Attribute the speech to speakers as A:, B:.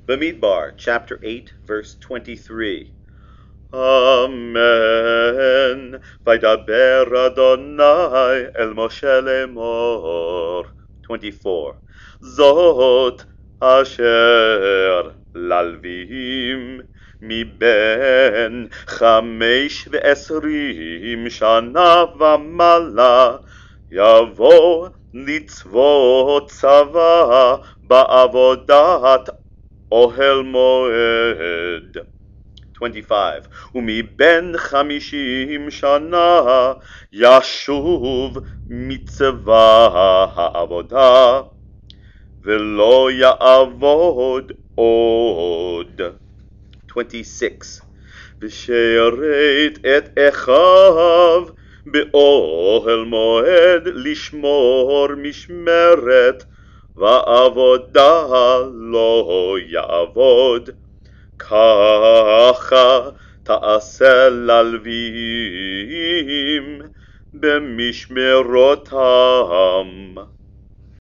A: Bamidbar, chapter 8, verse 23. Amen. Vaydaber Adonai el Moshe lemor. 24. Zot asher lalvim מבין 25 שנה ומעלה יבוא לצוות צבא בעבודת אוהל מועד. 25. ומבין 50 שנה ישוב מצבא העבודה ולא יעבוד עוד. 26. ושירת את אחיו באוהל מועד לשמור משמרת ועבודה לא יעבוד. ככה תעשה ללווים במשמרותם.